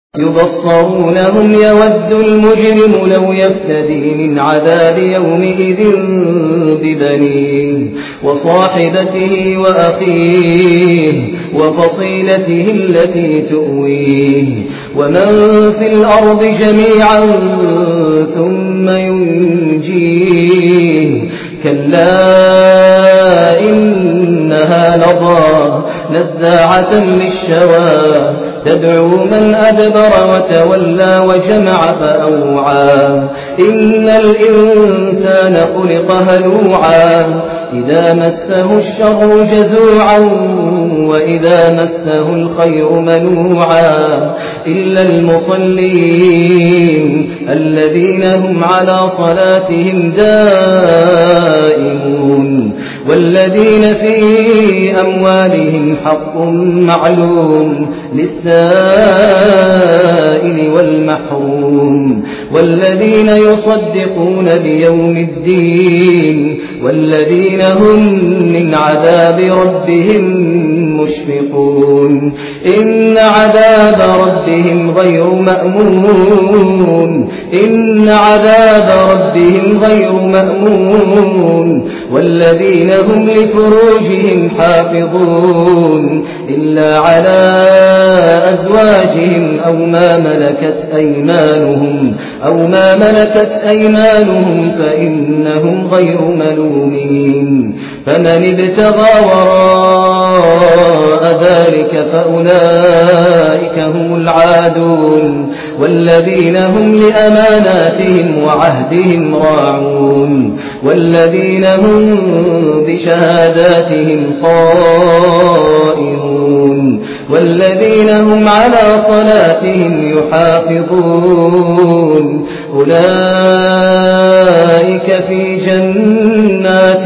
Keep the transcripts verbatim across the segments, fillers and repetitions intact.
يبصرونهم يود المجرم لو يفتدي من عذاب يومئذ ببنيه وصاحبته وأخيه وفصيلته التي تؤويه ومن في الأرض جميعا ثم ينجيه كلا إنها لظى نزاعة للشوى تدعو من أدبر وتولى وجمع فأوعى إن الإنسان خلق هلوعا إذا مسه الشر جزوعا وإذا مسه الخير منوعا إلا المصلين الذين هم على صلاتهم دائمون والذين في أموالهم حق معلوم للسائل والمحروم والذين يصدقون بيوم الدين والذين هم من عذاب ربهم مشفقون إن عذاب ربهم غير مأمون إن عذاب ربهم غير مأمون والذين هم لفروجهم حافظون إلا على أزواجهم أو ما ملكت أيمانهم أو ما ملكت أيمانهم فإنهم غير ملومين فمن ابتغى وراء ذلك فأولئك هم العادون والذين هم لأماناتهم وعهدهم راعون والذين هم بشهاداتهم قائمون والذين هم على صلاتهم يحافظون أولئك في جنات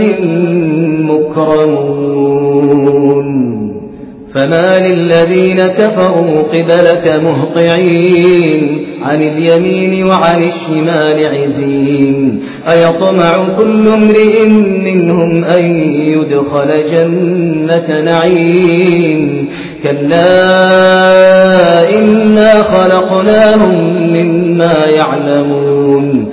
مكرمون فما للذين كفروا قبلك مهطعين عن اليمين وعن الشمال عزين أيطمع كل امرئ منهم أن يدخل جنة نعيم كلا إنا خلقناهم مما يعلمون